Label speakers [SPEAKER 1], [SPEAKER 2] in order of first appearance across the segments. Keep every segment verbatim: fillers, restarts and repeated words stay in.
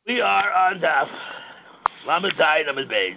[SPEAKER 1] We are on Daf Lamed Zayin Amid Beis,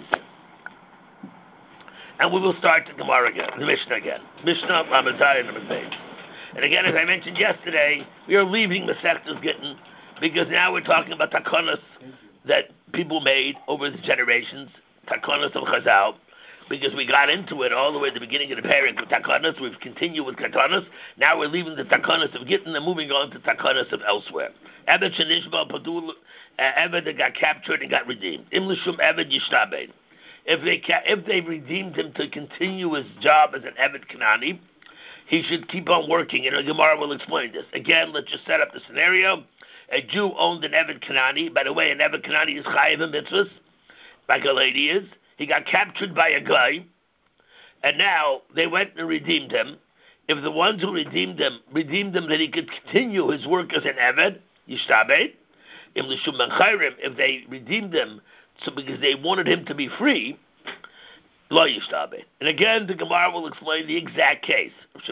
[SPEAKER 1] and we will start the Gemara again, the Mishnah again. Mishnah Lamed Zayin Amid Beis. And again, as I mentioned yesterday, we are leaving Masechtas Gittin because now we're talking about takonos that people made over the generations, takonos of Chazal. Because we got into it all the way at the beginning of the parak with takonos, we've continued with katanos. Now we're leaving the takonos of Gittin and moving on to takonos of elsewhere. Eved shenishba padul, Eved that got captured and got redeemed. Im l'shum Eved yishtabein. If they if they redeemed him to continue his job as an Eved Kanani, he should keep on working. And the Gemara will explain this. Again, let's just set up the scenario. A Jew owned an Eved Kanani. By the way, an Eved Kanani is chayiv in mitzvahs, like a lady is. He got captured by a guy, and now they went and redeemed him. If the ones who redeemed him redeemed him that he could continue his work as an Eved, Yishtabed. If they redeemed him so because they wanted him to be free, Lo Yishtabed. And again, the Gemara will explain the exact case.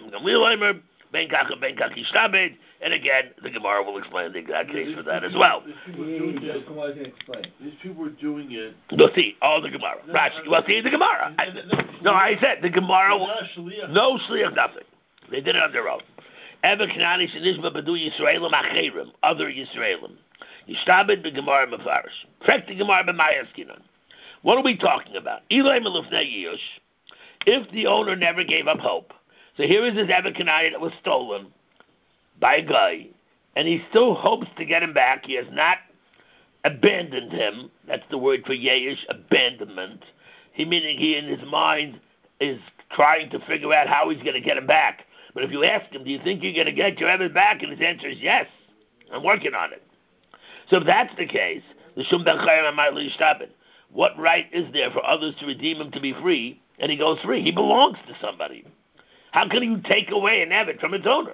[SPEAKER 1] And again, the Gemara will explain the exact case for that as well.
[SPEAKER 2] These people were doing it.
[SPEAKER 1] You'll see all the Gemara. Rashi, well, see the Gemara. I, no, I said the Gemara. No shliach, nothing. They did it on their own. Ever Kanani shenishba b'du Yisraelim acherim, other Yisraelim. Yishtabed b'Gemara mefarish. Frek the Gemara b'mayaskinon. What are we talking about? Ilay melufnei yush. If the owner never gave up hope, so here is this Ever Kanani that was stolen by a guy, and he still hopes to get him back. He has not abandoned him. That's the word for yeyish, abandonment. He meaning he in his mind is trying to figure out how he's going to get him back. But if you ask him, do you think you're going to get your Evan back? And his answer is yes. I'm working on it. So if that's the case, the Shum Ben Chayim Amayli Yishtabed, what right is there for others to redeem him to be free? And he goes free. He belongs to somebody. How can you take away an Evan from its owner?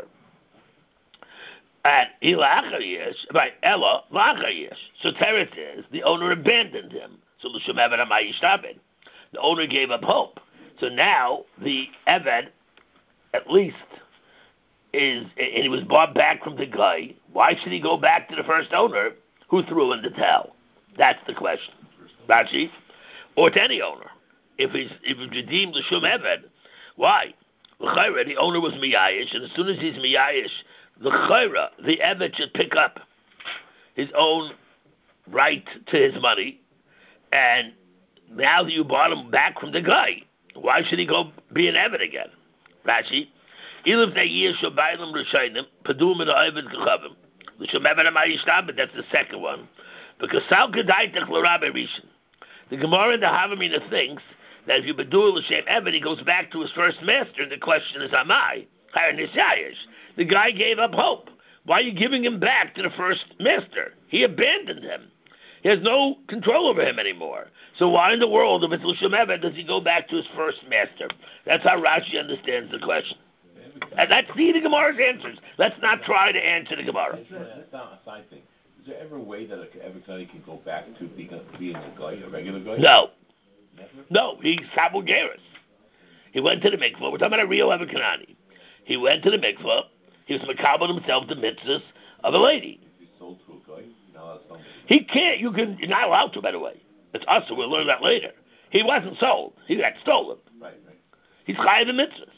[SPEAKER 1] And right, Ella, so Teretz is the owner abandoned him. So the owner gave up hope. So now the Eved, at least, is and he was bought back from the guy. Why should he go back to the first owner who threw in the towel? That's the question. Rashi, or to any owner, if he's if he's redeemed the Shum Eved, why? The owner was miyayish, and as soon as he's miyayish, the chayra, the Eved should pick up his own right to his money, and now that you bought him back from the guy, why should he go be an Eved again? Rashi, that's the second one. Because the Gemara in the Havamina thinks that if you bedul l'shem Eved, he goes back to his first master, and the question is, am I? The guy gave up hope. Why are you giving him back to the first master? He abandoned him. He has no control over him anymore. So why in the world, if it's L'Shem Eved, does he go back to his first master? That's how Rashi understands the question. And let's see the Gemara's answers. Let's not try to answer the Gemara.
[SPEAKER 3] That's not a side thing. Is there ever a way that everybody can go back to being a, being a guy, a regular guy?
[SPEAKER 1] No.
[SPEAKER 3] Never?
[SPEAKER 1] No, he's Sabu Geras. He went to the mikvah. We're talking about a real Evan Kanani. He went to the mikvah. He was makabel himself the mitzvahs of a lady.
[SPEAKER 3] He's sold to a guy. No, that's
[SPEAKER 1] he can't. You can. You're not allowed to. By the way, it's us. So we'll learn that later. He wasn't sold. He got stolen.
[SPEAKER 3] Right, right.
[SPEAKER 1] He's chayav the mitzvahs.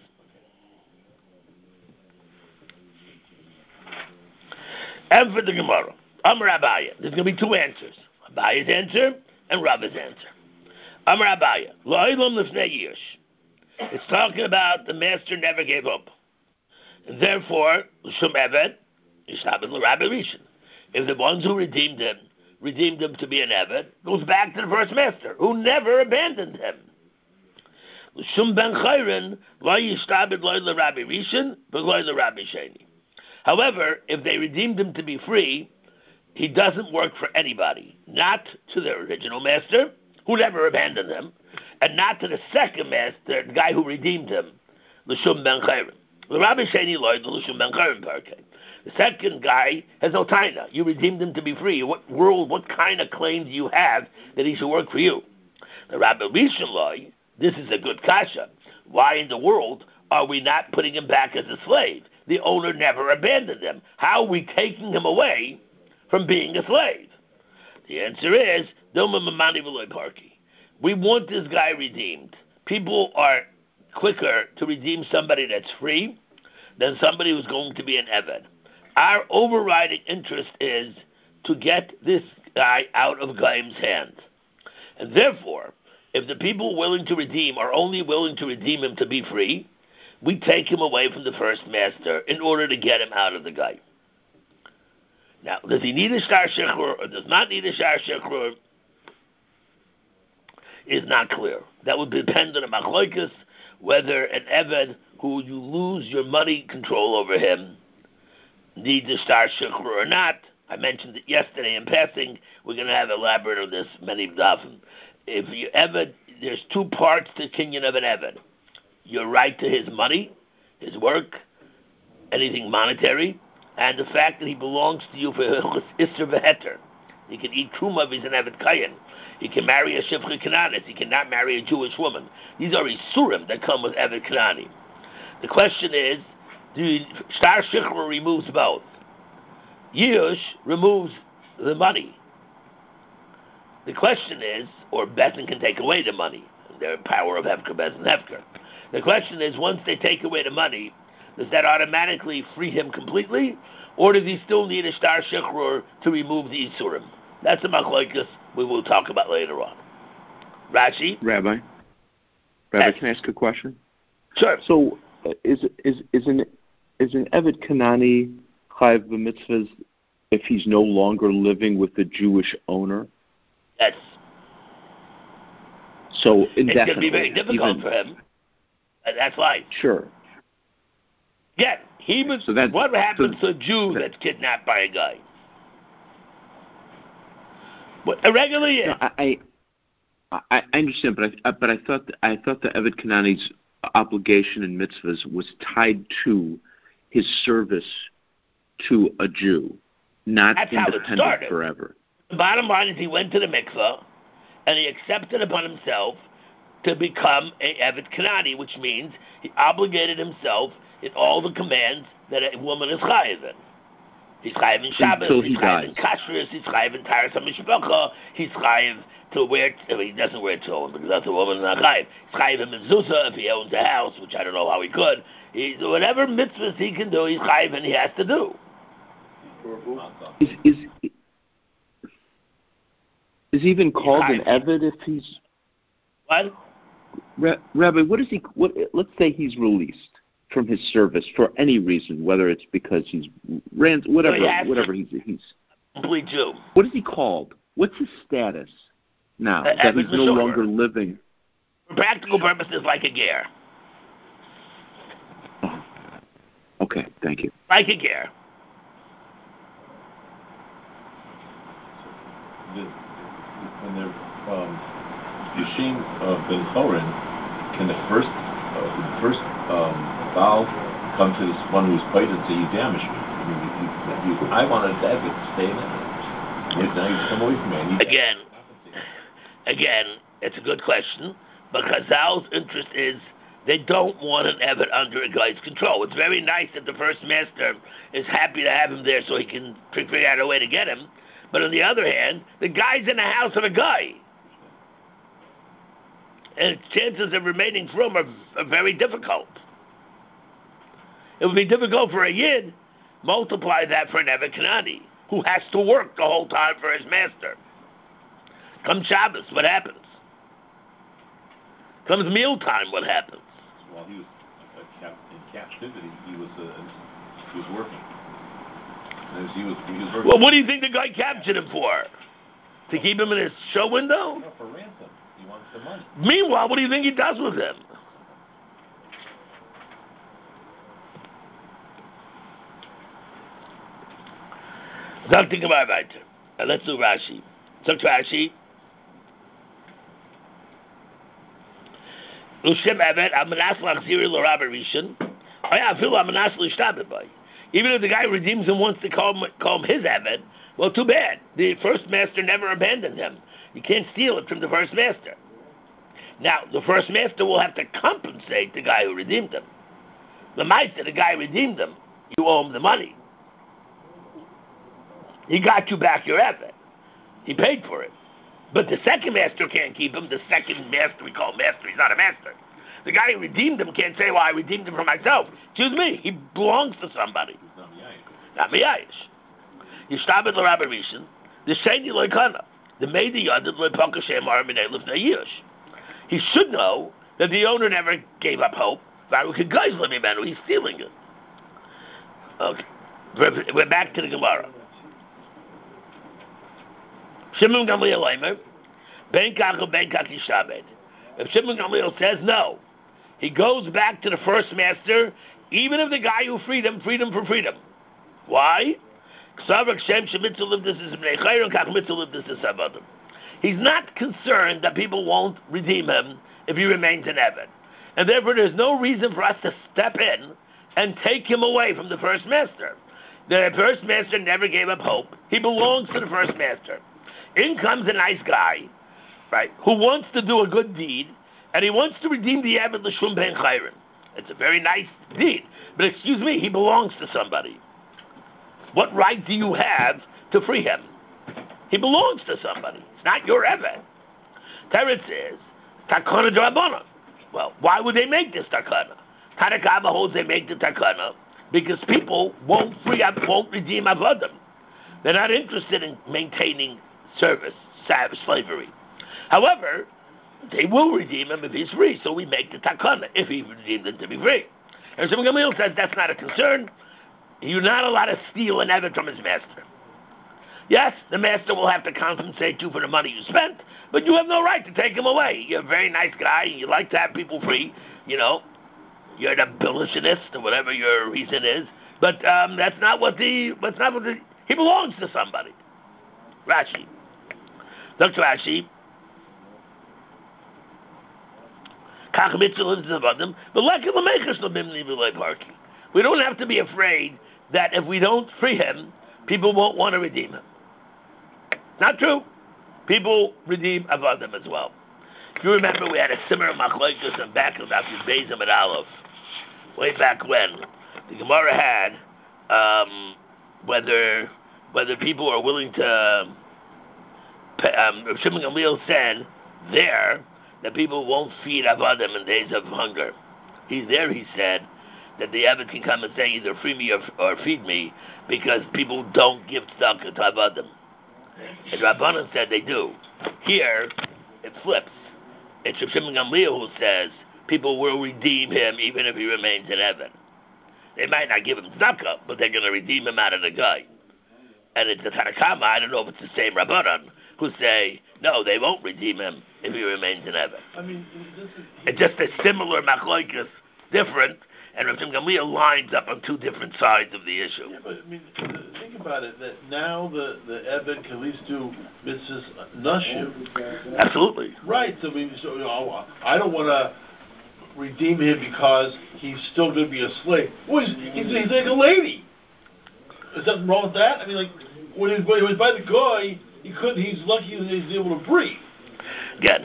[SPEAKER 1] And for the Gemara, Amar Abaya. There's going to be two answers: Abaya's answer and Rabba's answer. Amar Abaya. Lo'ilam lifnei yish. It's talking about the master never gave up. And therefore, Shum Eved, Yishtabed l'Rabbi Rishon. If the ones who redeemed him, redeemed him to be an Eved, goes back to the first master, who never abandoned him. Shum Ben Chayrin, lo Yishtabed lo l'Rabbi Rishon, but lo l'Rabbi Sheni. However, if they redeemed him to be free, he doesn't work for anybody. Not to their original master, who never abandoned him, and not to the second master, the guy who redeemed him, L'Shum Ben Chayrin. The second guy has no taina. You redeemed him to be free. What world, what kind of claim do you have that he should work for you? The Rabbi Rishon loy, this is a good kasha. Why in the world are we not putting him back as a slave? The owner never abandoned him. How are we taking him away from being a slave? The answer is, Dilma Mamani Veloy Parki. We want this guy redeemed. People are quicker to redeem somebody that's free than somebody who's going to be an Eved. Our overriding interest is to get this guy out of Gaim's hands. And therefore, if the people willing to redeem are only willing to redeem him to be free, we take him away from the first master in order to get him out of the guy. Now, does he need a Shtar Shechrur or does not need a Shtar Shechrur is not clear. That would depend on a machloikus, whether an Eved who you lose your money control over him needs a Shtar Shechrur or not. I mentioned it yesterday in passing. We're going to have elaborate on this many dafim. If you Eved, there's two parts to kinyan of an Eved. Your right to his money, his work, anything monetary, and the fact that he belongs to you for Isser V'Heter. He can eat Truma if he's an Eved Kayan. He can marry a Shifri Kananis. He cannot marry a Jewish woman. These are Isurim that come with Eved Kanani. The question is, do you, Shtar Shechrur removes both. Yush removes the money. The question is, or Betin can take away the money. Their power of Hefker, Betin, Hefker. The question is, once they take away the money, does that automatically free him completely? Or does he still need a Shtar Shechrur to remove the Isurim? That's the machloikus we will talk about later on. Rashi?
[SPEAKER 2] Rabbi? Rabbi,
[SPEAKER 1] yes.
[SPEAKER 2] Can I ask a question?
[SPEAKER 1] Sure.
[SPEAKER 2] So, uh, is is is an is an Eved Kanani chayav b'mitzvahs if he's no longer living with the Jewish owner?
[SPEAKER 1] Yes.
[SPEAKER 2] So indefinitely.
[SPEAKER 1] It's going to be very difficult
[SPEAKER 2] even,
[SPEAKER 1] for him. And that's why.
[SPEAKER 2] Sure.
[SPEAKER 1] Yeah, he was.
[SPEAKER 2] So that,
[SPEAKER 1] what happens
[SPEAKER 2] so
[SPEAKER 1] to a Jew
[SPEAKER 2] that,
[SPEAKER 1] that's kidnapped by a guy? What, a regular year.
[SPEAKER 2] No, I, I I understand, but I but I thought that, I thought the Eved Kanani's obligation in mitzvahs was tied to his service to a Jew, not
[SPEAKER 1] That's how it
[SPEAKER 2] independent
[SPEAKER 1] started.
[SPEAKER 2] forever.
[SPEAKER 1] The bottom line is he went to the mikveh and he accepted upon himself to become a Eved Kanani, which means he obligated himself in all the commands that a woman is chayiv in. He's chayiv in Shabbos,
[SPEAKER 2] Until
[SPEAKER 1] he's
[SPEAKER 2] he
[SPEAKER 1] chayiv in
[SPEAKER 2] dies.
[SPEAKER 1] Kashrus, he's chayiv in Taras HaMishpacha, he's chayiv to wear, I mean, he doesn't wear tefillin because that's a woman not chayiv. He's chayiv in mezuzah if he owns a house, which I don't know how he could. He's, whatever mitzvahs he can do, he's chayiv and he has to do.
[SPEAKER 2] Is is is he even called an Eved if he's
[SPEAKER 1] What?
[SPEAKER 2] Rabbi? What is he? What? Let's say he's released from his service for any reason, whether it's because he's ran, whatever,
[SPEAKER 1] So he
[SPEAKER 2] whatever he's he's.
[SPEAKER 1] Complete Jew.
[SPEAKER 2] What is he called? What's his status now
[SPEAKER 1] Uh,
[SPEAKER 2] that he's
[SPEAKER 1] Eved
[SPEAKER 2] no
[SPEAKER 1] Meshuggah.
[SPEAKER 2] longer living?
[SPEAKER 1] For practical purposes, like a ger.
[SPEAKER 2] Oh. Okay, thank you.
[SPEAKER 1] Like a ger.
[SPEAKER 3] The, when they're um, Yishim uh, Ben Chorin, can the first uh, the first um, Baal come to this one who's paid and say, "You damaged me. I mean, you, you, I wanted that to stay in it. Now you come away from me." I need
[SPEAKER 1] Again, again, it's a good question, but Chazal's interest is they don't want an Eved under a guy's control. It's very nice that the first master is happy to have him there so he can figure out a way to get him. But on the other hand, the guy's in the house of a guy. And its chances of remaining from are, are very difficult. It would be difficult for a Yid. Multiply that for an Eved Kanani, who has to work the whole time for his master. Come Shabbos, what happens? Comes mealtime, what happens?
[SPEAKER 3] While he was uh, cap- in captivity, he was uh, he was working. And as he was, he was working.
[SPEAKER 1] Well, what do you think the guy captured him for? To keep him in his show window?
[SPEAKER 3] No, for ransom. He wants the money.
[SPEAKER 1] Meanwhile, what do you think he does with him? Something about weiter. Uh, let's do Rashi. Sagt Rashi. Lushem Evet, Amanas Lachziri L'Rabbi Rishon. Oh yeah, I feel Amanas L'Shtabit by. Even if the guy redeems him wants to call him, call him his Evet, well, too bad. The first master never abandoned him. You can't steal it from the first master. Now, the first master will have to compensate the guy who redeemed him. The Meister, the guy redeemed him, you owe him the money. He got you back your Evet. He paid for it. But the second master can't keep him. The second master, we call master, he's not a master. The guy who redeemed him can't say, well, I redeemed him for myself. Excuse me, he belongs to somebody. Not miyayish. Yishtabed l'Rabbi Rishon, the sheni lo'ikana, the meidi yadid lo'ipaka she'emar minei lifnei yish. He should know that the owner never gave up hope. He's stealing it. Okay. We're, we're back to the Gemara. Shimon Gamliel Eimer, Ben Kach Ben Kach Yishabed. If Shimon Gamliel says no, he goes back to the first master, even if the guy who freed him freed him for freedom. Why? He's not concerned that people won't redeem him if he remains an Eved. And therefore there's no reason for us to step in and take him away from the first master. The first master never gave up hope. He belongs to the first master. In comes a nice guy, right, who wants to do a good deed, and he wants to redeem the Eved l'shum ben chayrin. It's a very nice deed. But excuse me, he belongs to somebody. What right do you have to free him? He belongs to somebody. It's not your Eved. Teretz says, Takana Drabana. Well, why would they make this takana? Tanakama holds they make the takana because people won't free up, won't redeem avodim. They're not interested in maintaining service, slavery. However, they will redeem him if he's free, so we make the takana if he redeemed him to be free. And Shimon Gamliel says that's not a concern. You're not allowed to steal an Eved from his master. Yes, the master will have to compensate you for the money you spent, but you have no right to take him away. You're a very nice guy. You like to have people free. You know, you're an abolitionist or whatever your reason is. But um, that's not what the. That's not what the. He belongs to somebody. Rashi. Doctor Rashi. We don't have to be afraid that if we don't free him, people won't want to redeem him. Not true. People redeem avodim as well. If you remember, we had a similar machlokes and back of Dafyud Beis and Aleph, way back when. The Gemara had um, whether whether people are willing to. Um, Shimon Gamliel said there that people won't feed avodim in days of hunger. He's there. He said that the Eved can come and say either free me or, or feed me because people don't give tzedakah to avodim. And Rabbanan said they do. Here, it flips. It's Shimon Gamliel who says people will redeem him even if he remains an Eved. They might not give him tzedakah, but they're going to redeem him out of the guy. And it's the Tanakama, I don't know if it's the same Rabbanan, who say, no, they won't redeem him if he remains an Eved.
[SPEAKER 3] I mean, this is...
[SPEAKER 1] It's just a similar machlokes, different, and Rav Gamliel lines up on two different sides of the issue.
[SPEAKER 3] Yeah, but I mean, think about it, that now the, the Eved can at least do mitzvahs nashim.
[SPEAKER 1] Absolutely.
[SPEAKER 3] Right, so I mean, so, you know, I don't want to redeem him because he's still going to be a slave. Well, he's, he's, he's like a lady. Is something wrong with that? I mean, like, when he was, when he was by the guy, he couldn't, he's lucky that he's able to breathe.
[SPEAKER 1] Again,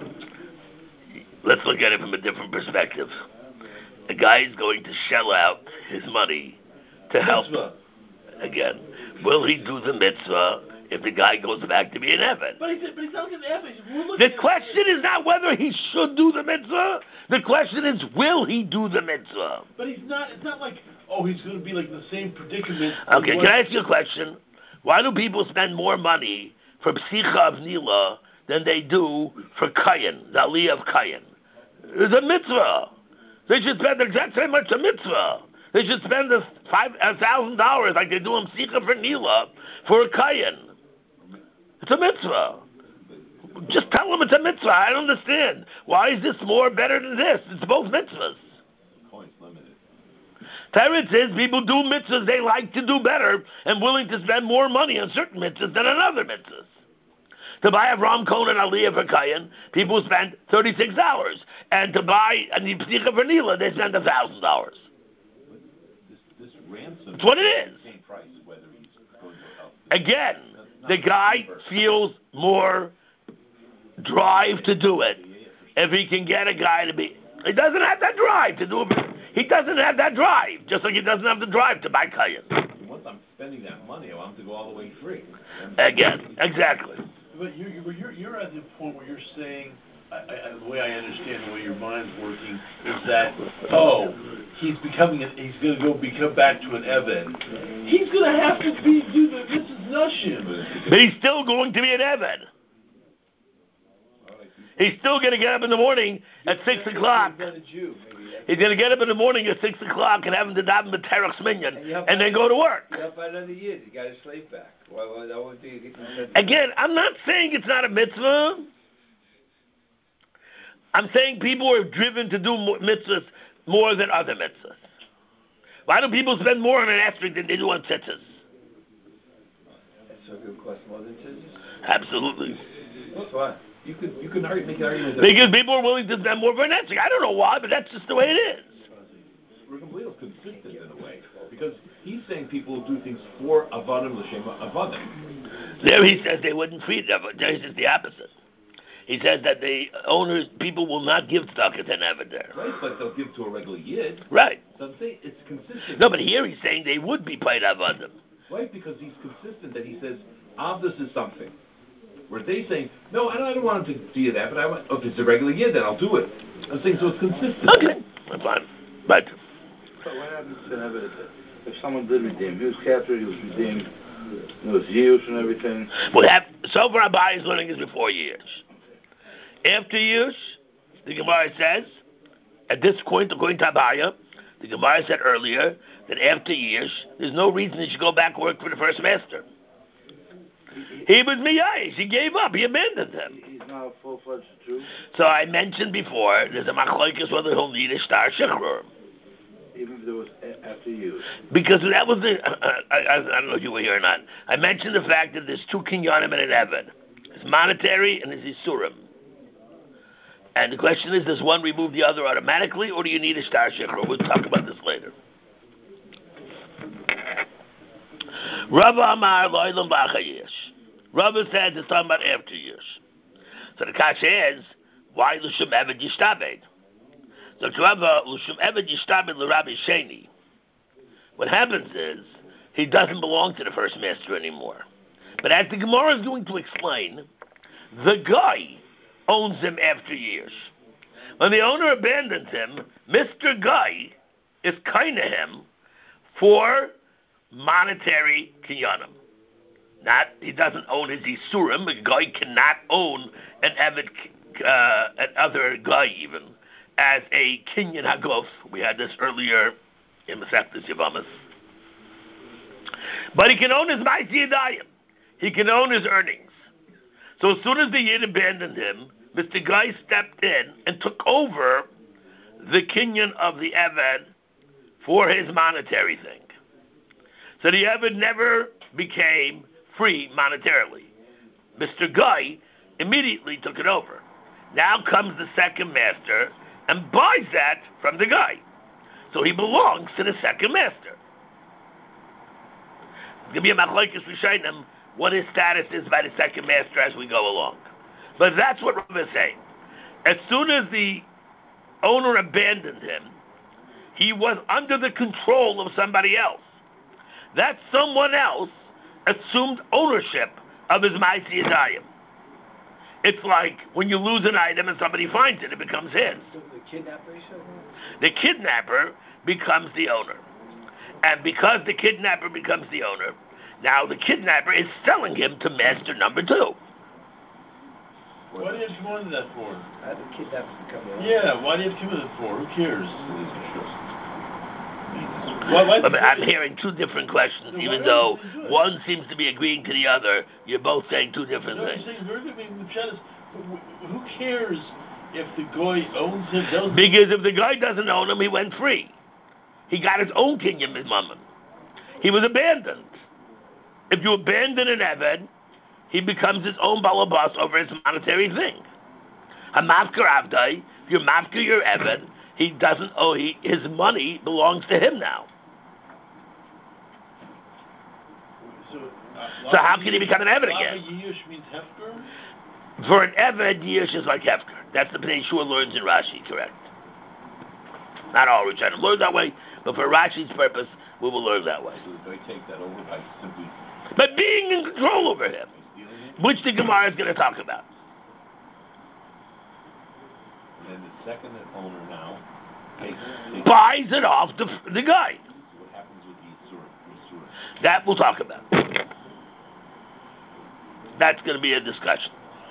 [SPEAKER 1] let's look at it from a different perspective. The guy is going to shell out his money to help.
[SPEAKER 3] Mitzvah.
[SPEAKER 1] Again, will he do the mitzvah if the guy goes back to be an Eved?
[SPEAKER 3] But, he, but he's not an Eved.
[SPEAKER 1] The question is not whether he should do the mitzvah. The question is, will he do the mitzvah?
[SPEAKER 3] But he's not, it's not like, oh, he's going to be like in the same predicament.
[SPEAKER 1] Okay, can I ask you a question? Why do people spend more money for Psicha of Nila than they do for Kayin, the Aliyah of Kayin? It's a mitzvah. They should spend the exact same much a mitzvah. They should spend a five a thousand dollars like they do in Psicha for Nila for a Kayin. It's a mitzvah. Just tell them it's a mitzvah. I don't understand. Why is this more better than this? It's both mitzvahs.
[SPEAKER 3] Point's limited.
[SPEAKER 1] Teretz says people do mitzvahs they like to do better and willing to spend more money on certain mitzvahs than on other mitzvahs. To buy a Ram Cohen Aliyah for Kayin, people spend thirty-six dollars. And to buy a Psicha for Nila, they spend one thousand dollars.
[SPEAKER 3] This, this ransom
[SPEAKER 1] That's what it is.
[SPEAKER 3] Same price, whether he's going to help.
[SPEAKER 1] Again, the guy feels more drive to do it if he can get a guy to be... He doesn't have that drive to do it. He doesn't have that drive, just like he doesn't have the drive to buy Kayin.
[SPEAKER 3] Once I'm spending that money, I want him to go all the way free.
[SPEAKER 1] Again, exactly.
[SPEAKER 3] But you, you, you're, you're at the point where you're saying, I, I, the way I understand the way your mind's working is that, oh, he's becoming, a, he's going to go become back to an Eved. He's going to have to be do the this is Nushim.
[SPEAKER 1] But he's still going to be an Eved. He's still going to get up in the morning at six o'clock. He's going to get up in the morning at six o'clock and have him to daven with Terex Minyan and then go to work.
[SPEAKER 4] You have another year. You got his slave back. Why, why, that would be,
[SPEAKER 1] Again, I'm not saying it's not a mitzvah. I'm saying people are driven to do more mitzvahs more than other mitzvahs. Why do people spend more on an asterisk than they do on tzitzis?
[SPEAKER 4] So it will cost more than tzitzis?
[SPEAKER 1] Absolutely.
[SPEAKER 4] That's why. You could you could argue, make an argument.
[SPEAKER 1] Because people are willing to spend more for an asterisk. I don't know why, but that's just the way it is.
[SPEAKER 3] Reuben consistent in a way, because he's saying people do things for Avadim l'shem Avadim.
[SPEAKER 1] There he says they wouldn't feed them. There's just the opposite. He says that the owners, people will not give stock at an Eved there.
[SPEAKER 3] Right, but they'll give to a regular Yid.
[SPEAKER 1] Right.
[SPEAKER 3] So I'm saying it's consistent.
[SPEAKER 1] No, but here he's saying they would be paid Avadim.
[SPEAKER 3] Right, because he's consistent that he says, Avdus is something. Where they saying, no, I don't, I don't want him to be an Eved. I want, oh, if it's a regular Yid, then I'll do it. I'm saying, so it's consistent.
[SPEAKER 1] Okay, that's fine. But
[SPEAKER 5] So what happens to Eved if someone did redeem? He was captured, he was redeemed, it was years and everything.
[SPEAKER 1] we have, so far Abai is learning is before years. After years, the Gemara says, at this point, according to Abaya, the Gemara said earlier that after years, there's no reason he should go back and work for the first master. He was miyayish. He gave up. He abandoned him.
[SPEAKER 5] He's now a full-fledged Jew.
[SPEAKER 1] So I mentioned before, there's a machlokes whether he'll need a star shechrur.
[SPEAKER 5] Even if it was a- after years.
[SPEAKER 1] Because that was the, uh, I, I, I don't know if you were here or not, I mentioned the fact that there's two kinyanim and an Eved. It's monetary and it's isurim. And the question is, does one remove the other automatically, or do you need a star shechor? We'll talk about this later. Rava Amar Loilam Bachayish. Rava says it's talking about after years. So the kasha is, why Lushum Eved Yishtabed? So Rava, Lushum Eved Yishtabed L'Rabbi Sheni. What happens is, he doesn't belong to the first master anymore. But as the Gemara is going to explain, the guy owns him after years. When the owner abandons him, Mister Guy is kind of him for monetary kinyanim. Not, he doesn't own his isurim. A guy cannot own an Eved, uh, another guy even, as a kinyan haguf. We had this earlier in Masechtas Yavamas. But he can own his ma'aseh yadayim. He can own his earnings. So as soon as the Yid abandoned him, Mister Guy stepped in and took over the kinyan of the Eved for his monetary thing. So the Eved never became free monetarily. Mister Guy immediately took it over. Now comes the second master and buys that from the guy. So he belongs to the second master. It's going to be a machlokes rishonim what his status is by the second master as we go along. But that's what Rav is saying. As soon as the owner abandoned him, he was under the control of somebody else. That someone else assumed ownership of his ma'aseh yadayim. It's like when you lose an item and somebody finds it, it becomes his.
[SPEAKER 4] So the kidnapper,
[SPEAKER 1] The kidnapper becomes the owner. And because the kidnapper becomes the owner, now the kidnapper is selling him to master number two.
[SPEAKER 3] Why do you have to come into that for?
[SPEAKER 4] How the kidnapper become the owner?
[SPEAKER 3] Yeah, why do you have to come into that for? Who cares? Why, why
[SPEAKER 1] But I'm hearing two different questions, even though one seems to be agreeing to the other. You're both saying two different
[SPEAKER 3] No, I'm
[SPEAKER 1] things.
[SPEAKER 3] saying, very good. I mean, the chat is, who cares if the guy owns him? Doesn't
[SPEAKER 1] Because if the guy doesn't own him, he went free. He got his own kinyan mimamim. He was abandoned. If you abandon an Eved, he becomes his own balabas over his monetary thing. A mafkar avdai, if you're mafkar your Eved, he doesn't owe, he, his money belongs to him now.
[SPEAKER 3] So, uh,
[SPEAKER 1] So how can he become an Eved again?
[SPEAKER 3] Yish means hefker?
[SPEAKER 1] For an Eved, Yish is like Hefker. That's the Pnei Shua learns in Rashi, correct? Not all Rishonim learn that way, but for Rashi's purpose, we will learn that way.
[SPEAKER 3] So they take that over by simply
[SPEAKER 1] But being in control over him.
[SPEAKER 3] stealing him?
[SPEAKER 1] which the Gemara is going to talk about.
[SPEAKER 3] And the second owner now takes, takes
[SPEAKER 1] buys it off the, the guy.
[SPEAKER 3] So what happens with the Yisur?
[SPEAKER 1] That we'll talk about. That's going to be a discussion.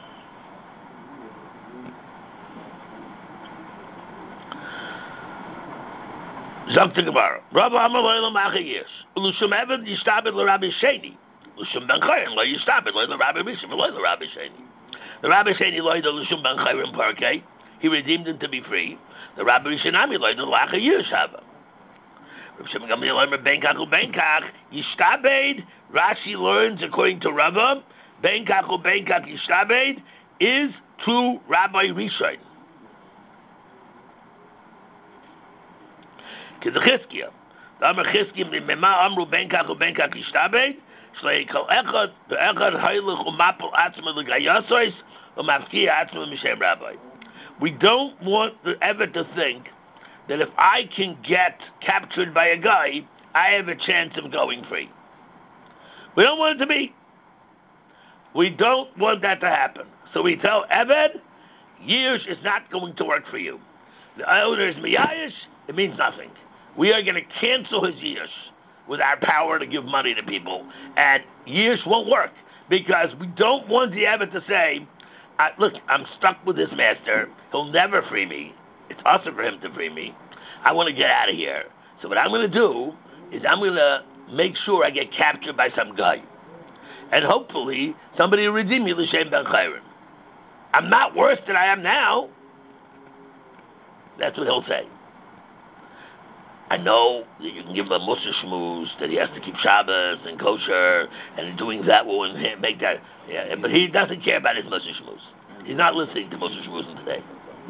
[SPEAKER 1] Zok to Gemara. Rabbi Amalei Lamach Yesh. Lushum Eved Yishtabed LeRabbi Sheni. Lushum Ben Chayim Lo Yishtabed Lo LeRabbi Rishon Lo LeRabbi Sheni. The Rabbi Sheni Lo Lushum Ben Chayim Parkei. He redeemed him to be free. The Rabbi Rishonami Lo Lach Yesh Haba. Rav Shimon Gamliel Omer Ben Kach Ben Kach Yishtabed. Rashi learns according to Rava, Ben Kach Ben Kach Yishtabed is to Rabbi Rishon. K'dechizkiya. The Amar Chizkiya Mimema Amru Ben Kach Ben Kach Yishtabed Shlei Kol Echad Be'echad Heilich Umapel Atzma L'Gayasois Umafkiya Atzma Mishem Rabbi. We don't want ever to think that if I can get captured by a guy, I have a chance of going free. We don't want it to be. We don't want that to happen. So we tell Eved, Yish is not going to work for you. The owner is Miyayish, it means nothing. We are going to cancel his Yish with our power to give money to people, and Yish won't work because we don't want the Eved to say, I, look, I'm stuck with this master. He'll never free me. It's awesome for him to free me. I want to get out of here. So what I'm going to do is I'm going to make sure I get captured by some guy. And hopefully somebody will redeem me l'shem ben chayrim. I'm not worse than I am now. That's what he'll say. I know that you can give him a mussar shmooze, that he has to keep Shabbos and kosher, and doing that will make that. Yeah, but he doesn't care about his mussar shmooze. He's not listening to mussar shmooze today.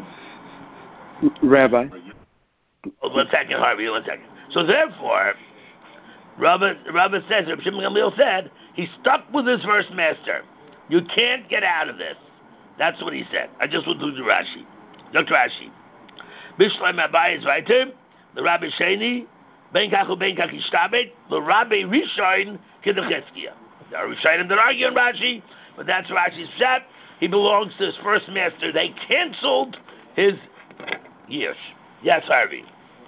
[SPEAKER 2] Rabbi.
[SPEAKER 1] Oh, one second, Harvey, one second. So therefore, Rabbi, Rabbi says, Rabbi Shimon Gamliel said, he's stuck with his first master. You can't get out of this. That's what he said. I just will do the Rashi. Look Rashi. Bishleim Abai is right here. The Rabbi Sheni, Ben Kachu Ben Kach Yishtabed, the Rabbi Rishon K'dechizkiya. There are Rishonim that argue on Rashi, but that's Rashi's pshat. He belongs to his first master. They canceled his years. Yes, Harvey.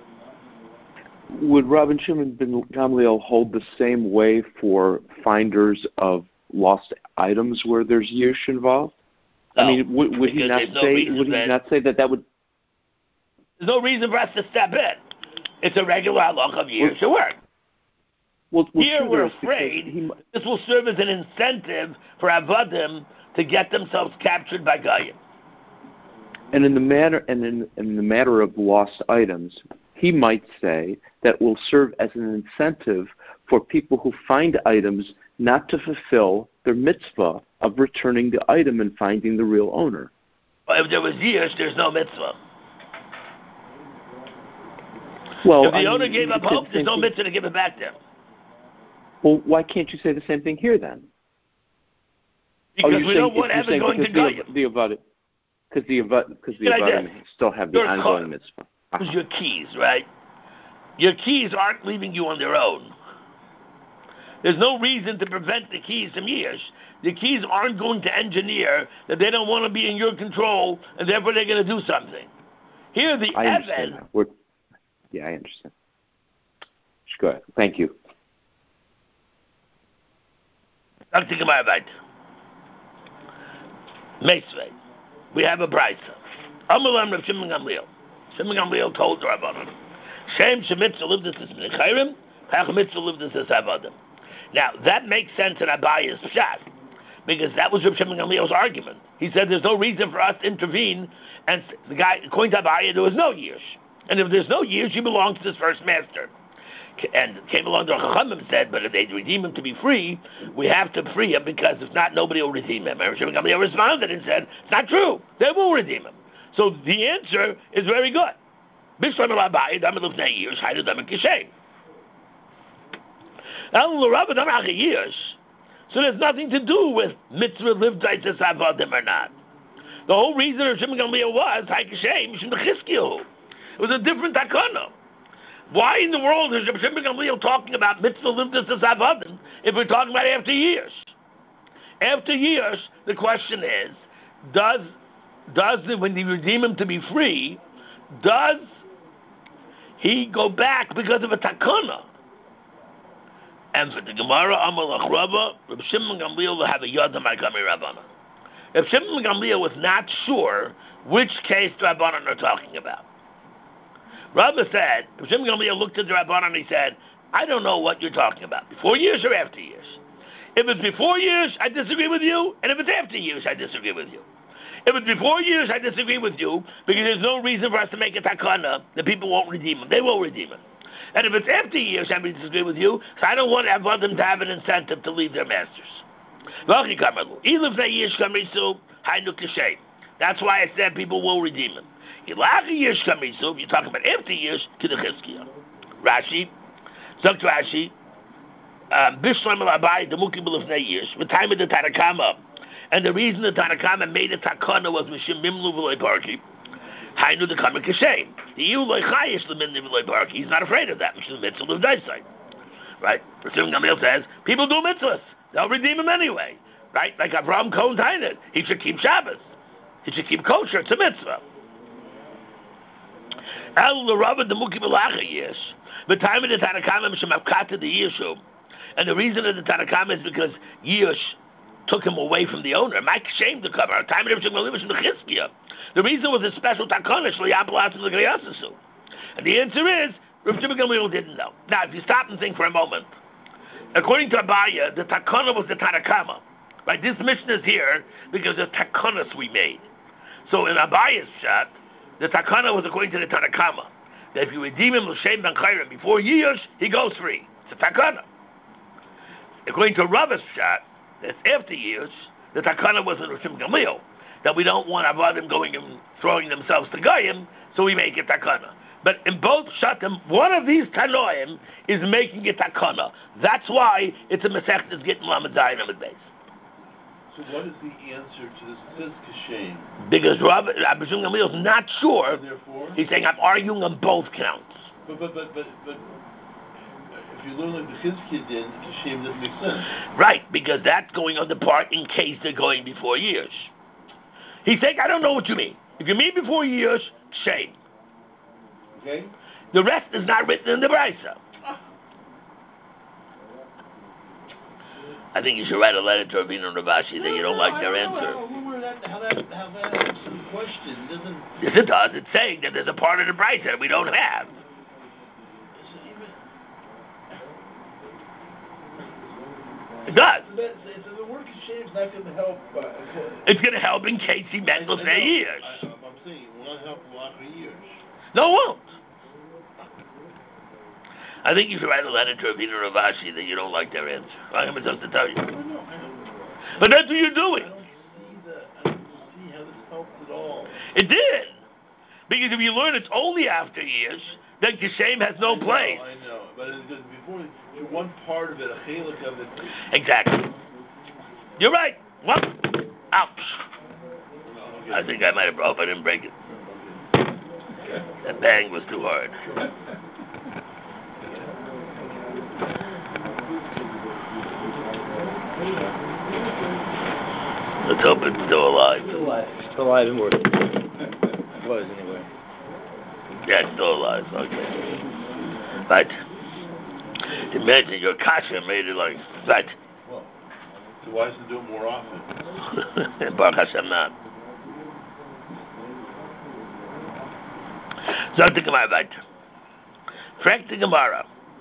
[SPEAKER 2] Would Rabbi Shimon ben Gamliel hold the same way for finders of lost items where there's yish involved?
[SPEAKER 1] No,
[SPEAKER 2] I mean, would, would he not
[SPEAKER 1] no
[SPEAKER 2] say? Would he
[SPEAKER 1] that,
[SPEAKER 2] not say that that would?
[SPEAKER 1] There's no reason for us to step in. It's a regular halach of years to work.
[SPEAKER 2] Well, well,
[SPEAKER 1] Here
[SPEAKER 2] sure
[SPEAKER 1] we're
[SPEAKER 2] is,
[SPEAKER 1] afraid
[SPEAKER 2] he,
[SPEAKER 1] this will serve as an incentive for avadim to get themselves captured by Goyim.
[SPEAKER 2] And in the matter and in, in the matter of lost items, he might say that will serve as an incentive for people who find items not to fulfill their mitzvah of returning the item and finding the real owner.
[SPEAKER 1] Well, if there was years, there's no mitzvah.
[SPEAKER 2] Well,
[SPEAKER 1] if the
[SPEAKER 2] I
[SPEAKER 1] owner
[SPEAKER 2] mean,
[SPEAKER 1] gave up hope, there's no
[SPEAKER 2] thing.
[SPEAKER 1] mitzvah to give it back to him.
[SPEAKER 2] Well, why can't you say the same thing here then?
[SPEAKER 1] Because
[SPEAKER 2] oh,
[SPEAKER 1] we
[SPEAKER 2] saying,
[SPEAKER 1] don't want ever going to Goyim.
[SPEAKER 2] The avadim, because the avadim, because the avadim still have the
[SPEAKER 1] You're
[SPEAKER 2] ongoing mitzvah.
[SPEAKER 1] Uh-huh. Your keys, right? Your keys aren't leaving you on their own. There's no reason to prevent the keys from years. The keys aren't going to engineer that they don't want to be in your control, and therefore they're going to do something. Here, the
[SPEAKER 2] I understand
[SPEAKER 1] Evan.
[SPEAKER 2] that. We're, yeah, I understand. Go ahead. Thank you.
[SPEAKER 1] Doctor Gemarbeit. Meisvei. We have a brisa. Amalam Rav Shimon Gamliel. Shimon Gamliel told the Rabbanon, Shem Shemitzah lived this as Menachayrim, Hach Mitzvah lived this as Avadim. Now, that makes sense in Abaya's pshat, because that was Rav Shimon Gamliel's argument. He said there's no reason for us to intervene, and the guy, according to Abaya, there was no years. And if there's no years, he belongs to his first master. And came along to Chachamim and said, but if they redeem him to be free, we have to free him, because if not, nobody will redeem him. And Rav Shimon Gamliel responded and said, it's not true. They will redeem him. So the answer is very good. So there's nothing to do with mitzvah livdaitis avadim or not. The whole reason of Shimon Gamliel was it was a different takana. Why in the world is Shimon Gamliel talking about mitzvah livdaitis avadim if we're talking about after years? After years, the question is, does does the, when you redeem him to be free, does he go back because of a takana? And for the Gemara, Amal Achrava, Reb Shimon Gamliel will have a Yad Ma'ikami Rabbana. Reb Shimon Gamliel was not sure which case the Rabbanan are talking about. Rabbi said, Reb Shimon Gamliel looked at the Rabbanan and he said, I don't know what you're talking about, before years or after years. If it's before years, I disagree with you, and if it's after years, I disagree with you. If it's before years, I disagree with you, because there's no reason for us to make a takana that people won't redeem him. They will redeem him. And if it's after years, I disagree with you, so I don't want them to have an incentive to leave their masters. That's why I said people will redeem him. If you're talking about after years, to the Chizkiah. Rashi, Zok Rashi, Bishlam al-Abai, the Mukim of years, with time of the Tanakama. And the reason the Tanakama made a takana was Mishim Mimlu v'loy parki. Hainu the Kamer Kashem. The Yu loy chayish l'mimlu v'loy parki. He's not afraid of that, which is mitzvah of dayside. Right? Rasim Gamil says, people do mitzvahs. They'll redeem him anyway. Right? Like Avraham Cohen Tainet. He should keep Shabbos. He should keep kosher. It's a mitzvah. El l'Rabba the Mukim al-Acha yesh. The time of the Tanakama Mishim Avkata the Yishu. And the reason of the Tanakama is because Yush took him away from the owner. Mike shame to cover. Time of the The reason was a special takana. And the answer is, Rav Shimon Gamliel didn't know. Now, if you stop and think for a moment, according to Abaya, the takana was the Tanakama. Right? This mission is here because of takanas we made. So in Abaya's shot, the takana was according to the Tanakama. That if you redeem him l'shem ben chayrim before years, he goes free. It's a takana. According to Rava's shot, that's after years, the takana was in Rav Shimon Gamliel, that we don't want Avadim going and throwing themselves to Goyim, so we make it takana. But in both shatim, one of these tanoim is making it takana. That's why it's a Masechtas Gittin Lamed Zayin Amud Beis.
[SPEAKER 3] So what is the answer to this Chizkiah shame?
[SPEAKER 1] Because Rav Shimon Gamliel is not sure.
[SPEAKER 3] Therefore,
[SPEAKER 1] he's saying I'm arguing on both counts.
[SPEAKER 3] But but but but but. If you learn like the Chizkiah did, Kashem doesn't make sense.
[SPEAKER 1] Right, because that's going on the part in case they're going before years. He's saying, I don't know what you mean. If you mean before years, shame.
[SPEAKER 3] Okay.
[SPEAKER 1] The rest is not written in the Brisa. I think you should write a letter to Rabbeinu and Ravashi that you don't
[SPEAKER 3] no,
[SPEAKER 1] like their
[SPEAKER 3] don't
[SPEAKER 1] answer.
[SPEAKER 3] Know how, that, how, that, how that answers the question. It doesn't...
[SPEAKER 1] Yes, it does. It's saying that there's a part of the Brisa that we don't have. It does.
[SPEAKER 3] So, that, so the word Kashem is not going to help. Uh,
[SPEAKER 1] it's going to help in case he Mendel say years.
[SPEAKER 3] I, I'm saying it will not help a lot of years.
[SPEAKER 1] No, it won't. I think you should write a letter to Rabbeinu Ravashi that you don't like their answer. I'm supposed to tell you.
[SPEAKER 3] I know, I know.
[SPEAKER 1] But that's what you're doing.
[SPEAKER 3] I don't see that. I don't see how this helps at all.
[SPEAKER 1] It did. Because if you learn it's only after years, then Kashem has no
[SPEAKER 3] I know,
[SPEAKER 1] place.
[SPEAKER 3] I know. But it's just before, you're one part of it, a chelik of it.
[SPEAKER 1] Exactly. You're right. Well, ouch.
[SPEAKER 3] No, okay.
[SPEAKER 1] I think I might have broke. I didn't break it. That bang was too hard. Let's hope it's still alive.
[SPEAKER 4] Still alive. Still alive and working. It was, anyway.
[SPEAKER 1] Yeah, it's still alive. Okay. But, imagine your kasha made it like that.
[SPEAKER 3] Well, so why does it do it more often?
[SPEAKER 1] Baruch Hashem not. Zog the Gemara weiter. Frag the Gemara.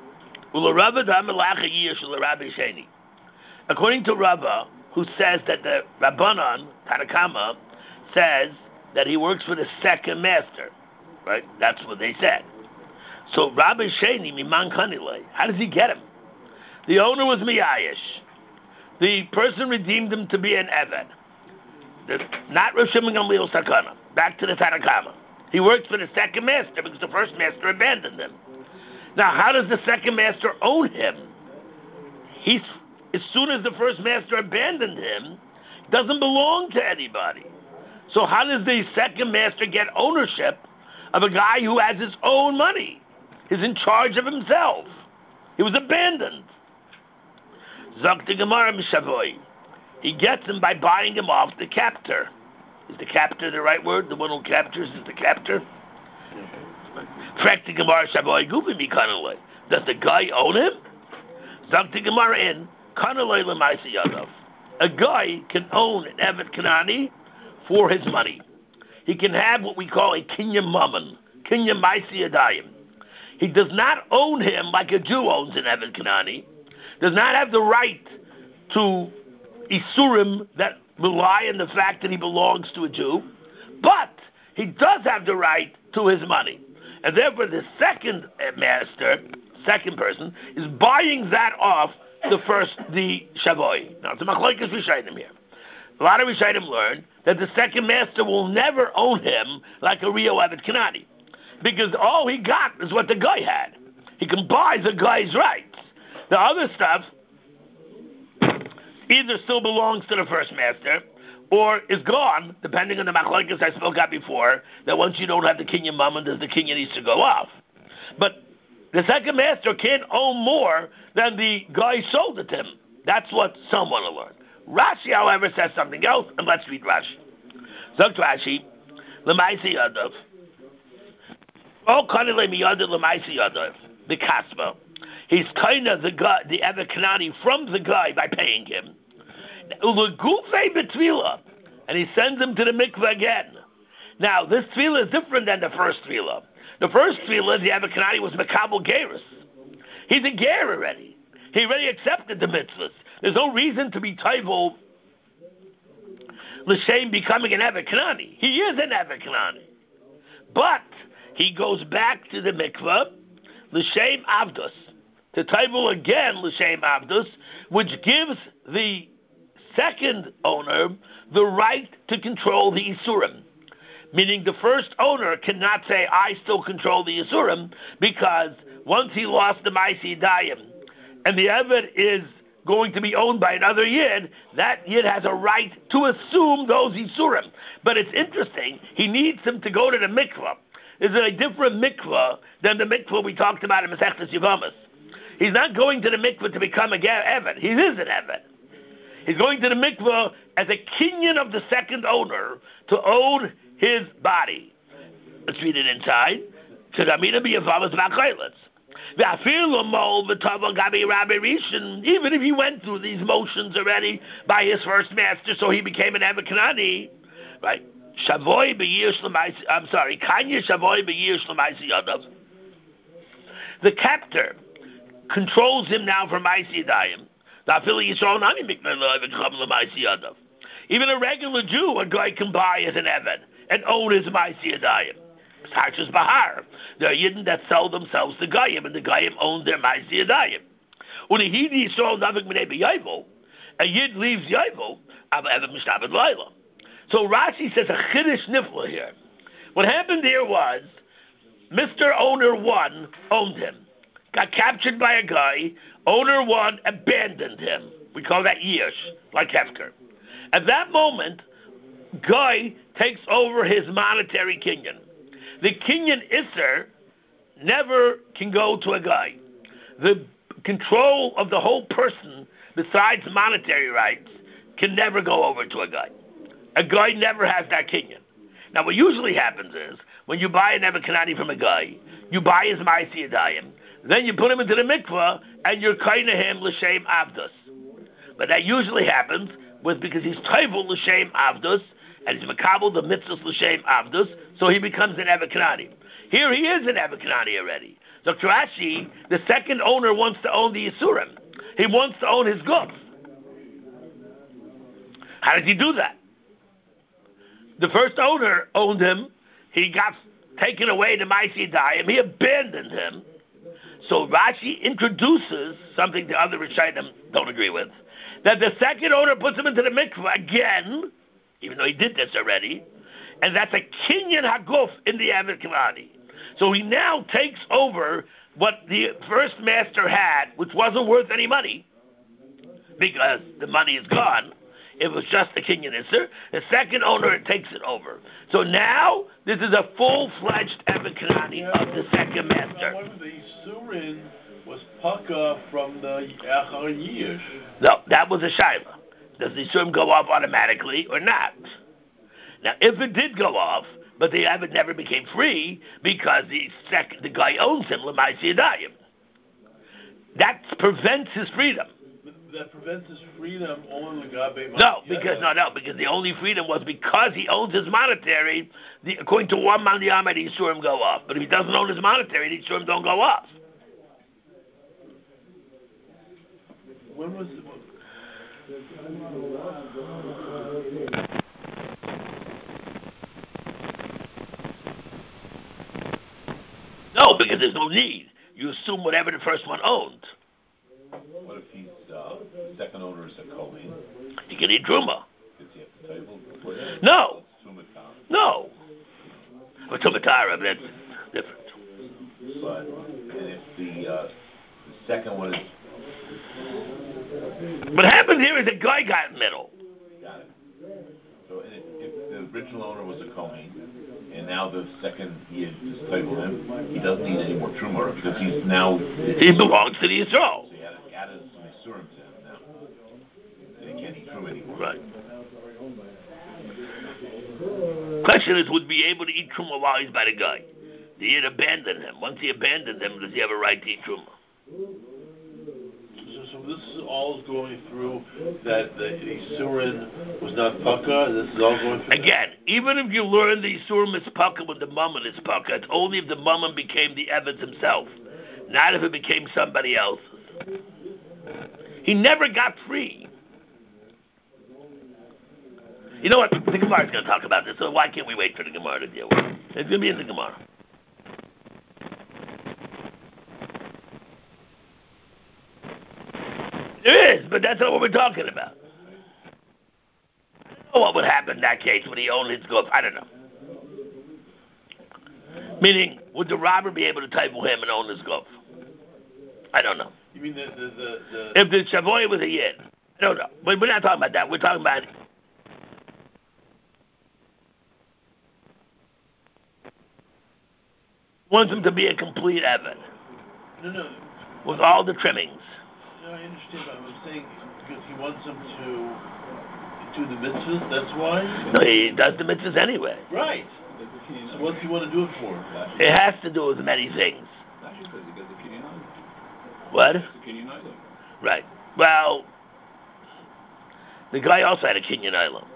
[SPEAKER 1] According to Rava, who says that the Rabbanan, Tanakama, says that he works for the second master. Right? That's what they said. So Rabbi Sheni, Miman Kanile, how does he get him? The owner was Miyayish. The person redeemed him to be an Eved. The, not Rav Shimon Gamliel Sakana. Back to the Tanakama. He works for the second master because the first master abandoned him. Now, how does the second master own him? He's, as soon as the first master abandoned him, doesn't belong to anybody. So how does the second master get ownership of a guy who has his own money? He's in charge of himself. He was abandoned. Zok the Gemara Mishavoi. He gets him by buying him off the captor. Is the captor the right word? The one who captures is the captor? Frek the Gemara Shaboy Gubi mi Kanalei. Does the guy own him? Zog the Gemara in Kanalei Lemaisi Yadav. A guy can own an Evet Kanani for his money. He can have what we call a Kinyan Mammon, Kinyan Maisi Yadayim. He does not own him like a Jew owns an Evet Kanani. Does not have the right to Isurim that rely on the fact that he belongs to a Jew, but he does have the right to his money. And therefore the second master, second person, is buying that off the first, the Shavoi. Now, it's a Machlokes Rishonim here. A lot of Rishonim learn that the second master will never own him like a real Evet Kanani, because all he got is what the guy had. He can buy the guy's rights. The other stuff either still belongs to the first master or is gone, depending on the machlokes I spoke about before, that once you don't have the kinyan mammon, the kinyan needs to go off. But the second master can't own more than the guy sold it to him. That's what some want to learn. Rashi, however, says something else, and let's read Rashi. Zok Rashi, L'maisi Yadav. Oh, Kanile Miyadav L'maisi Yadav. The Kasma. He's kind of the guy, the Evet Kanani from the guy by paying him. And he sends him to the mikveh again. Now, this tefillah is different than the first tefillah. The first tefillah, the Evet Kanani was Mekabel Gerus. He's a ger already. He already accepted the mitzvahs. There's no reason to be taival l'shem becoming an Evet Kanani. He is an Evet Kanani. But he goes back to the mikveh l'shem avdus. To table again l'shem avdus, which gives the second owner the right to control the isurim. Meaning the first owner cannot say, I still control the isurim, because once he lost the Maisi Dayim, and the Evet is going to be owned by another Yid, that Yid has a right to assume those isurim. But it's interesting, he needs him to go to the mikvah. Is it a different mikvah than the mikvah we talked about in Masechtas Yevamos? He's not going to the mikveh to become a Evet. He is an Evet. He's going to the mikveh as a kinyan of the second owner to own his body. Let's read it inside. Even if he went through these motions already by his first master, so he became an Evet Kanani, right? Shavoi b'yish l'maisi. I'm sorry. Kanya shavoi b'yish l'maisi yadav. The captor controls him now for Maisi Yadayim. Even a regular Jew, a guy can buy as an Evet and own his Maisi Yadayim. Parshas Bahar. There are Yidden that sell themselves to Goyim, and the Goyim own their Maisi Yadayim. Unehidi Yisrael Navik Minei B'Yovel. A Yid leaves Yovel, aber Evet Mishtabed Laila. So Rashi says a Chiddush Nifla here. What happened here was, Mister Owner One owned him. Got captured by a guy, owner one abandoned him. We call that Yish, like Hefker. At that moment, guy takes over his monetary kinyan. The kinyan Isser never can go to a guy. The control of the whole person, besides monetary rights, can never go over to a guy. A guy never has that kinyan. Now what usually happens is, when you buy an Evet Kanani from a guy, you buy his Maisi Yadayim, then you put him into the mikvah, and you're kind of him l'shem avdus. But that usually happens with because he's taivel l'shem avdus, and he's makabel the mitzvahs l'shem avdus, so he becomes an Evet Kanani. Here he is an Evet Kanani already. So Rashi, the second owner, wants to own the Yisurim. He wants to own his goods. How did he do that? The first owner owned him. He got taken away to Maisi Yadayim. He abandoned him. So Rashi introduces something the other Rishonim don't agree with, that the second owner puts him into the mikveh again, even though he did this already, and that's a kinyan haguf in the Evet Kanani. So he now takes over what the first master had, which wasn't worth any money, because the money is gone. It was just a kinyan isser. The second owner takes it over. So now this is a full-fledged Evet Kanani of the second master.
[SPEAKER 3] However, the Isurin was paka from the Achar Yish.
[SPEAKER 1] No, that was a shaila. Does the Yisurim go off automatically or not? Now, if it did go off, but the Eved never became free because the sec- the guy owns him, L'maisi Yadayim, that prevents his freedom.
[SPEAKER 6] That prevents his freedom only Gabe.
[SPEAKER 1] No, because no, no, because the only freedom was because he owns his monetary. The, according to one man, the Yisur him go off. But if he doesn't own his monetary, the Yisur don't go off.
[SPEAKER 6] When was?
[SPEAKER 1] No, because there's no need. You assume whatever the first one owned.
[SPEAKER 3] What if he's uh, the second owner is a Kohen?
[SPEAKER 1] He can eat truma.
[SPEAKER 3] Does he have the table before that?
[SPEAKER 1] No.
[SPEAKER 3] Tumatar.
[SPEAKER 1] No. But tumatara, that's different.
[SPEAKER 3] But and if the uh, the second one is
[SPEAKER 1] what happens here is the guy got in the middle.
[SPEAKER 3] got it. So if, if the original owner was a Kohen, and now the second he had just tabled him, he doesn't need any more truma because he's now
[SPEAKER 1] he belongs to the Yisrael.
[SPEAKER 3] So he added, added some Yisurim to him now, and he can't eat truma anymore.
[SPEAKER 1] Right. Question is, would be able to eat truma while he's by the guy? Did he abandon him? Once he abandoned him, does he have a right to eat truma?
[SPEAKER 6] So, so this is all going through that the Yisurin was not Paka. This is all going through.
[SPEAKER 1] Again, that? Even if you learn the Yisurim is Paka when the Mammon is Paka, it's only if the Mammon became the Eved himself, not if it became somebody else. He never got free. You know what? The Gemara is going to talk about this, so why can't we wait for the Gemara to deal with it? It's going to be in the Gemara. There is, but that's not what we're talking about. I don't know what would happen in that case when he owned his goof. I don't know. Meaning, would the robber be able to table him and own his goof? I don't know.
[SPEAKER 6] You mean the the the, the
[SPEAKER 1] if the Shavoy was a yid? I don't know. But we're not talking about that. We're talking about wants him to be a complete Eved.
[SPEAKER 6] No, no.
[SPEAKER 1] With all the trimmings.
[SPEAKER 6] No, I understand, but I'm saying because he wants him to do the mitzvahs, that's why?
[SPEAKER 1] No, he does the mitzvahs anyway.
[SPEAKER 6] Right. So what's he want to do it for?
[SPEAKER 1] It has to do with many things. What? Right. Well, the guy also had a Kenyan island.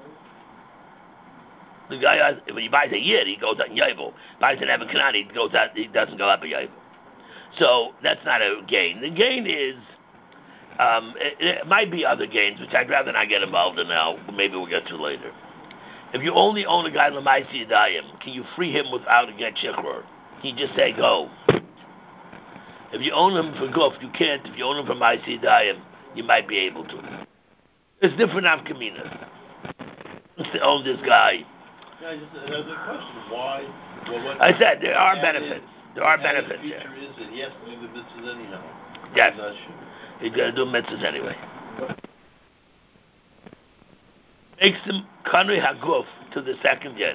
[SPEAKER 1] The guy, when he buys a yid, he goes out in Yovel. Buys an Evan Kanani, he goes out, he doesn't go up a Yovel. So that's not a gain. The gain is, um, it, it might be other gains, which I'd rather not get involved in now. Maybe we'll get to later. If you only own a guy L'maisi Yadayim, can you free him without a get shikhror? Can you just say go? If you own him for guf, you can't. If you own him for L'maisi Yadayim, you might be able to. There's different afkaminas. To own this guy.
[SPEAKER 6] Yeah, just another question. Why? Well, what
[SPEAKER 1] I said there are
[SPEAKER 6] added,
[SPEAKER 1] benefits. There are
[SPEAKER 6] the
[SPEAKER 1] benefits
[SPEAKER 6] feature
[SPEAKER 1] there.
[SPEAKER 6] is that he has to do the mitzvahs anyhow.
[SPEAKER 1] Yes.
[SPEAKER 6] Not sure.
[SPEAKER 1] He's going to do mitzvahs anyway. Makes him kanri haguf to the second yen.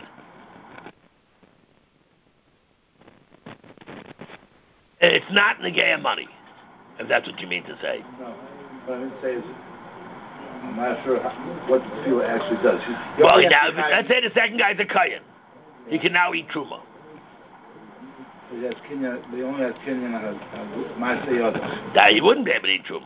[SPEAKER 1] It's not negaya money, if that's what you mean to say.
[SPEAKER 5] No, what I mean to say is, I'm not sure how, what the tefillah actually does. He, he
[SPEAKER 1] well,
[SPEAKER 5] only
[SPEAKER 1] now,
[SPEAKER 5] has to have-
[SPEAKER 1] let's say the second guy's a kayan. He can now eat truma.
[SPEAKER 5] He has Kenyan, they only have Kenyan on a Maaseh Yodah.
[SPEAKER 1] Now, he wouldn't be able to eat truma.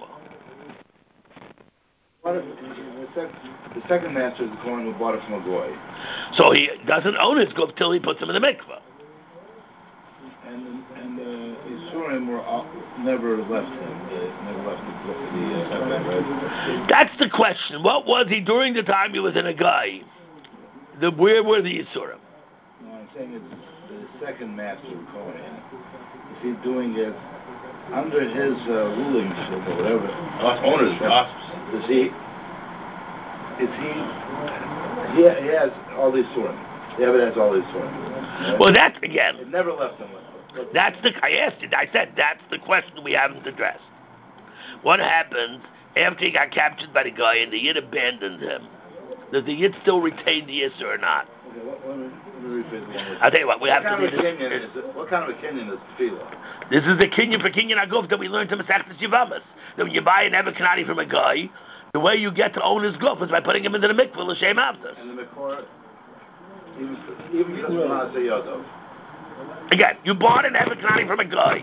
[SPEAKER 5] What if the, sec, the second master is the Kohen who bought it from a goy?
[SPEAKER 1] So he doesn't own his goof till he puts him in the mikvah.
[SPEAKER 5] And and the Yisurim were all, never left him. They never left the, the uh, right?
[SPEAKER 1] That's the question. What was he during the time he was in a guy? The, where were the Yisurim?
[SPEAKER 5] No, I'm saying it's the second master of Kohen. Is he doing it under his uh, ruling or whatever?
[SPEAKER 3] Ownership.
[SPEAKER 5] Does he? Is he? He, he has all these Surim. The Eved has all these Surim.
[SPEAKER 1] Well, that's again.
[SPEAKER 5] It never left him.
[SPEAKER 1] That's the. I asked it. I said that's the question we haven't addressed. What happens after he got captured by the guy and the Yid abandoned him? Does the Yid still retain the Yisr or not?
[SPEAKER 5] Okay, let, let, me, let me rephrase it one more time.
[SPEAKER 1] I'll tell you what. We
[SPEAKER 5] what
[SPEAKER 1] have
[SPEAKER 5] kind
[SPEAKER 1] to
[SPEAKER 5] of
[SPEAKER 1] read
[SPEAKER 5] a
[SPEAKER 1] this.
[SPEAKER 5] Kenyan is it? What kind of a Kenyan is tefillah?
[SPEAKER 1] This is the Kinyan for Kinyan Aguf that we learned to Masechtas Yivamas. That when you buy an Evan Kanani from a guy, The way you get to own his guf is by putting him into the mikveh l'shem avdus.
[SPEAKER 5] And the Makor, even even because of Maaseh Yadav.
[SPEAKER 1] Again, you bought an Evet Kanani from a guy.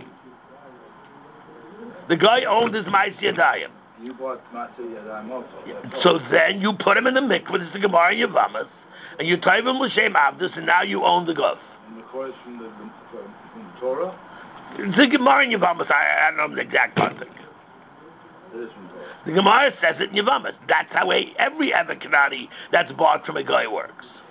[SPEAKER 1] The guy owned his Ma'aseh Yadayim.
[SPEAKER 5] You bought Maaseh Yadayim also.
[SPEAKER 1] Yeah. So then you put him in the mikveh, this is the Gemara in Yavamas, and you type him l'shem avdus, and now you own the guf.
[SPEAKER 5] And the Makor is from the, from, from the Torah?
[SPEAKER 1] It's the Gemara in Yavamas. I, I don't know the exact context.
[SPEAKER 5] It is from Torah.
[SPEAKER 1] The Gemara says it in Yavamas. That's how a, every Evet Kanani that's bought from a guy works.